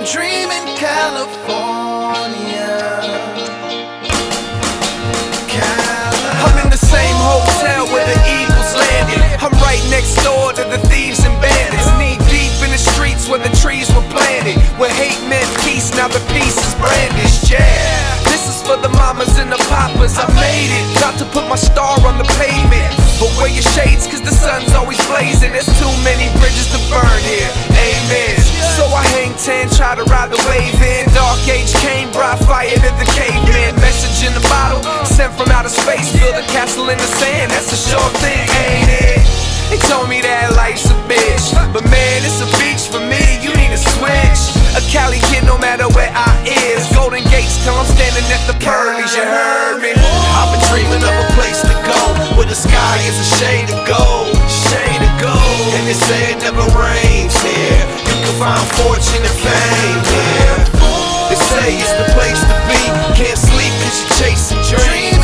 Dreaming California. I'm in the same hotel where the Eagles landed. I'm right next door to the thieves and bandits. Knee deep in the streets where the trees were planted. Where hate meant peace, now the peace is brandished. Yeah, this is for the mamas and the papas. I made it, got to put my star on the pavement. But wear your shades cause the sun's always blazing. There's too many bridges to burn here, amen. So I hang 10, try to ride the wave in. Dark age came, brought fire to the caveman. Message in the bottle, sent from outer space. Build a castle in the sand, that's a sure thing, ain't it? They told me that life's a bitch, but man, it's a beach for me, you need to switch. A Cali kid no matter where I is. Golden Gates till I'm standing at the pearlies, you heard me? I've been dreaming of a place to go, where the sky is a shade of gold, shade of gold. And they say it never rains here, you can find fortune and fame here. They say it's the place to be, can't sleep cause you're chasing dreams.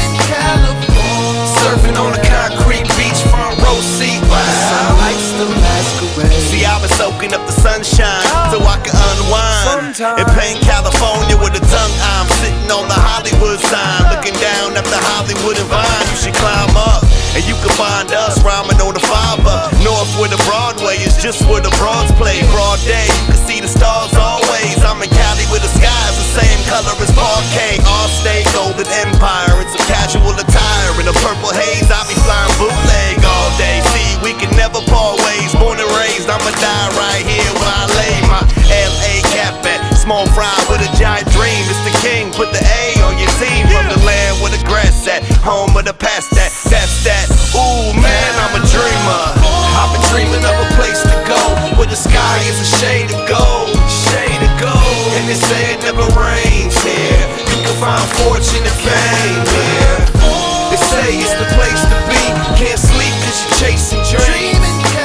Surfing on a concrete beach, front row seat, while the sunlight still masquerade. See, I've been soaking up the sunshine so I can unwind. In Pain, California, with a tongue, I'm sitting on the Hollywood sign, looking down at the Hollywood and Vine. You should climb up, and you can find us rhyming on the 5 up north where the Broadway is just where the broads play. Broad day, you can see the stars always. I'm in Cali where the sky's the same color as Parquet. All state golden empire, it's a casual attire. In a purple haze, I be flying bootleg all day. See, we can never part ways. Born and raised, I'ma die right here where I lay my LA cap at. Small fry with a giant dream. It's the king, put the A on your team. From the land where the grass at, home of the past that's that. Ooh man, I'm a dreamer. I've been dreaming of a place to go, where the sky is a shade of gold, shade of gold. And they say it never rains here, you can find fortune and fame here. They say it's the place to be, can't sleep cause you're chasing dreams.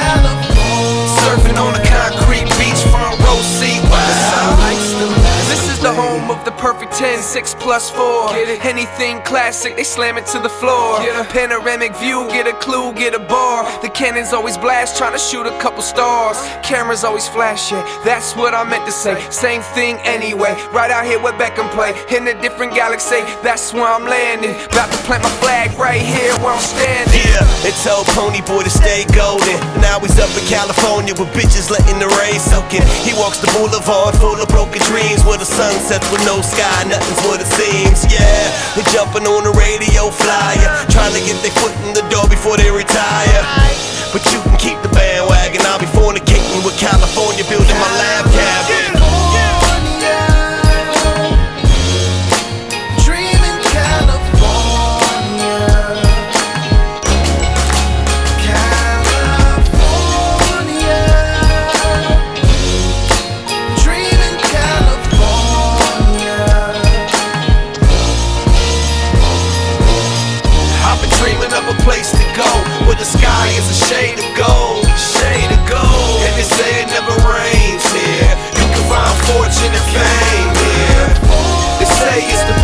Surfing on a concrete beach, front row seat, while the sunlight still lasts. This is the home of the perfect 10, 6 plus 4. Anything classic, they slam it to the floor. Panoramic view, get a clue, get a bar. The cannons always blast, trying to shoot a couple stars. Cameras always flashing, that's what I meant to say. Same thing anyway, right out here where Beckham play. In a different galaxy, that's where I'm landing. About to plant my flag right here where I'm standing. Yeah, they told Pony Boy to stay golden. Now he's up in California with bitches letting the rain soak in. He walks the boulevard full of broken dreams, where the sun sets with no sky, nothing's what it seems. Yeah, they're jumping on the radio flyer, trying to get their foot in the door before they retire. But you can keep the bandwagon, I'll be fornicating with California, building my lab cabin. Place to go, where the sky is a shade of gold, shade of gold. And they say it never rains here, you can find fortune and fame here. They say it's the